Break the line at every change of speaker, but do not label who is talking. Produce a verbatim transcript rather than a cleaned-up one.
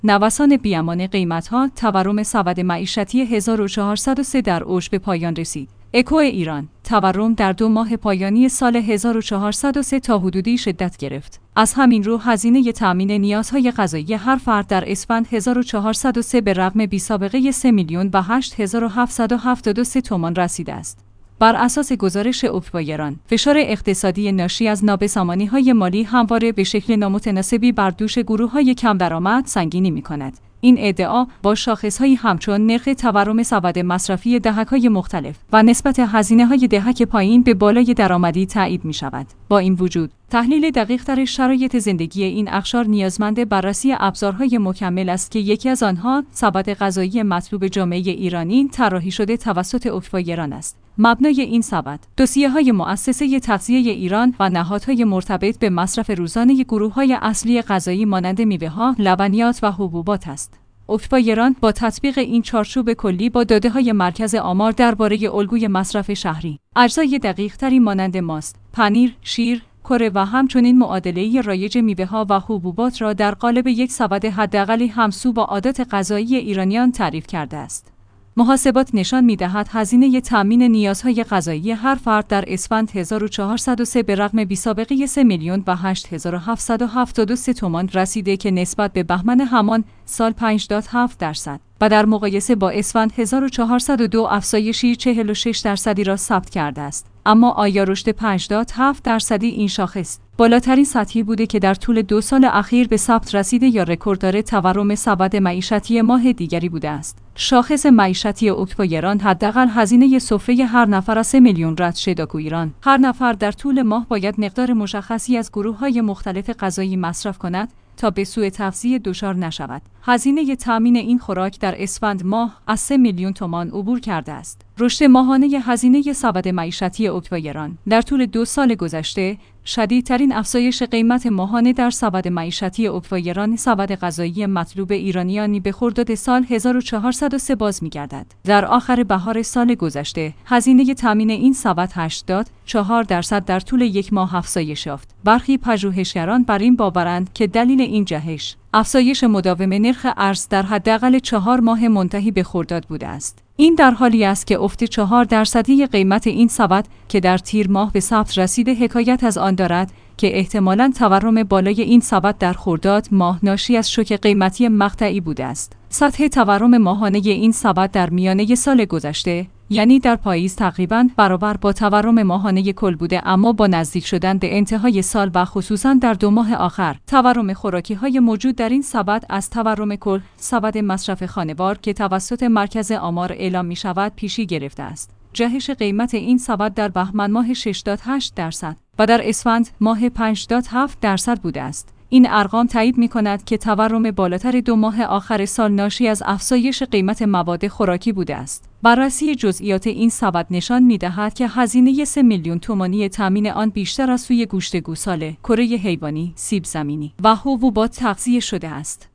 نوسان بی‌امان قیمت‌ها، تورم سبد معیشتی هزار و چهارصد و سه در اوج به پایان رسید. اکو ایران: تورم در دو ماه پایانی سال هزار و چهارصد و سه تا حدودی شدت گرفت. از همین رو هزینه تأمین نیازهای غذایی هر فرد در اسفند هزار و چهارصد و سه به رغم بی‌سابقه سه میلیون و هشت هزار و هفتصد و هفتاد و سه تومان رسیده است. بر اساس گزارش اکوایران، فشار اقتصادی ناشی از نابسامانی‌های مالی همواره به شکل نامتناسبی بر دوش گروه‌های کم درآمد سنگینی می‌کند. این ادعا با شاخص‌هایی همچون نرخ تورم سبد مصرفی دهک‌های مختلف و نسبت هزینه‌های دهک پایین به بالای درآمدی تایید می‌شود. با این وجود، تحلیل دقیق‌تر شرایط زندگی این اقشار نیازمند بررسی ابزارهای مکمل است که یکی از آنها سبد غذایی مطلوب جامعه ایرانی طراحی شده توسط اکوایران است. مبنای این سبد، دوسیه‌های مؤسسه تغذیه ایران و نهادهای مرتبط به مصرف روزانه گروه‌های اصلی غذایی مانند میوه‌ها، لبنیات و حبوبات است. اکوایران با تطبیق این چارچوب کلی با داده‌های مرکز آمار درباره الگوی مصرف شهری، اجزای دقیق‌تری مانند ماست، پنیر، شیر، کره و همچنین معادله‌ای رایج میوه‌ها و حبوبات را در قالب یک سبد حداقلی همسو با عادات غذایی ایرانیان تعریف کرده است. محاسبات نشان می‌دهد هزینه تأمین نیازهای غذایی هر فرد در اسفند هزار و چهارصد و سه به رغم بی‌سابقه سه میلیون و هشت هزار و هفتصد و هفتاد و سه تومان رسیده که نسبت به بهمن همان سال پنج ممیز هفت درصد و در مقایسه با اسفند هزار و چهارصد و دو افزایشی چهل و شش درصدی را ثبت کرده است. اما آیا رشد پنج ممیز هفت درصدی این شاخص بالاترین سطحی بوده که در طول دو سال اخیر به ثبت رسیده یا رکورددار تورم سبد معیشتی ماه دیگری بوده است؟ شاخص معیشتی اکوایران حداقل هزینه سفره هر نفر از سه میلیون رد شد. ایران هر نفر در طول ماه باید مقدار مشخصی از گروه‌های مختلف غذایی مصرف کند تا به سوء تغذیه دچار نشود. هزینه تامین این خوراک در اسفند ماه از سه میلیون تومان عبور کرده است. رشد ماهانه هزینه سبد معیشتی اکوایران در طول دو سال گذشته شدیدترین افزایش قیمت ماهانه در سبد معیشتی اکوایران سبد غذایی مطلوب ایرانیانی به خرداد سال هزار و چهارصد و سه باز می‌گردد. در آخر بهار سال گذشته هزینه تامین این سبد هشتاد و چهار درصد در طول یک ماه افزایش یافت. برخی پژوهشگران بر این باورند که دلیل این جهش افزایش مداوم نرخ ارز در حداقل چهار ماه منتهی به خرداد بوده است. این در حالی است که افت چهار درصدی قیمت این سبد که در تیر ماه به ثبت رسیده حکایت از آن دارد که احتمالاً تورم بالای این سبد در خرداد ماه ناشی از شوک قیمتی مقطعی بوده است. سطح تورم ماهانه این سبد در میانه سال گذشته، یعنی در پاییز، تقریباً برابر با تورم ماهانه کل بوده، اما با نزدیک شدن به انتهای سال و خصوصاً در دو ماه آخر، تورم خوراکی‌های موجود در این سبد از تورم کل سبد مصرف خانوار که توسط مرکز آمار اعلام می‌شود پیشی گرفته است. جهش قیمت این سبد در بهمن ماه شش ممیز هشت درصد و در اسفند ماه پنج ممیز هفت درصد بوده است. این ارقام تایید می‌کند که تورم بالاتر دو ماه آخر سال ناشی از افزایش قیمت مواد خوراکی بوده است. بررسی جزئیات این سبد نشان می‌دهد که هزینه سه میلیون تومانی تامین آن بیشتر از سوی گوشت گوساله، کره حیوانی، سیب زمینی و حبوبات تغذیه شده است.